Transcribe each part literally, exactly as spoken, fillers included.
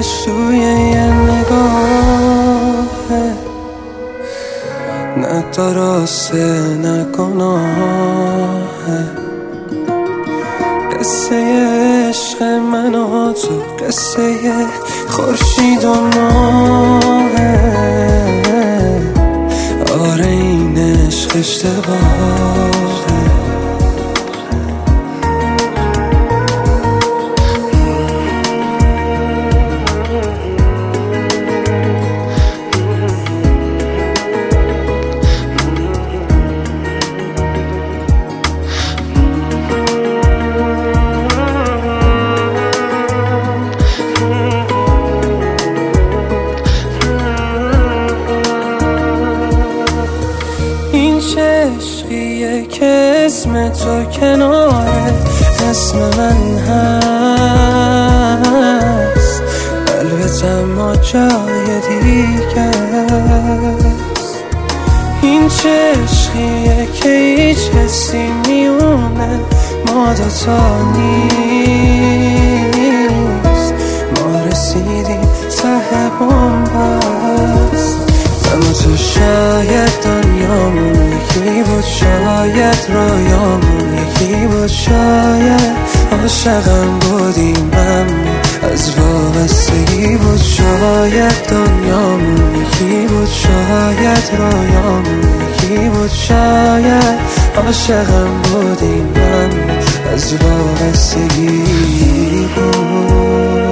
عشق توی یه نگاهه، نه درسته نه گناهه. قصه عشق من و تو قصه خورشید و ماهه. آره این عشق اشتباهه. عشقیه که اسم تو کناره اسم من هست، البته ما جای دیگه است. این چه عشقیه که هیچ حسی میونه ما دوتا نیست. ما رسیدیم ته بنبست، من و تو شاید دنیامون یکی بود، شاید رویامون یکی بود، شاید عاشقم بودیم اما از وابستگی بود. شاید دنیامون یکی بود، شاید رویامون یکی بود، شاید عاشقم بودیم اما از وابستگی بود.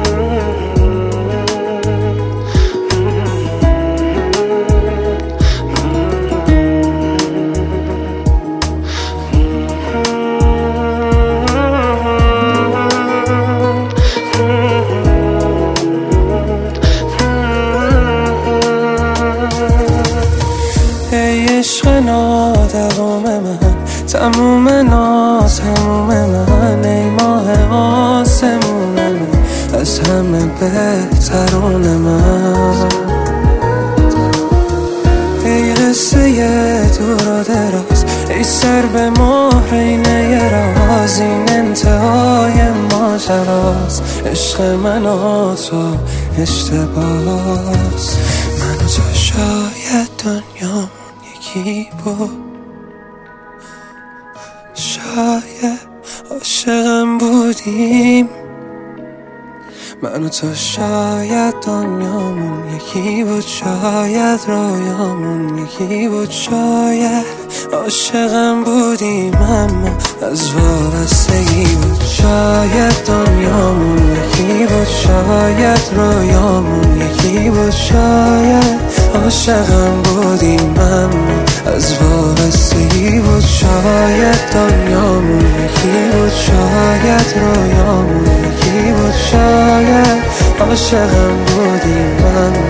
عشق نادوام من، تموم ناتموم من، ای ماه آسمون من، از همه بهترون من. ای قصه دور و دراز، ای سر به مهرینه راز، این انتهای ماجراست. عشق من و تو اشتباس، من و تو شاید دنیا یکی بود، شاید عاشقم بودیم. من و تو شاید دنیامون یکی بود، شاید رویامون یکی بود، شاید عاشقم بودیم اما از وابستگی بود. شاید دنیامون یکی بود، شاید رویامون یکی بود، شاید عاشقم بودیم اما از وابستگی بود. شاید دنیامون یکی بود، شاید رویامون یکی بود، شاید عاشقم بودیم اما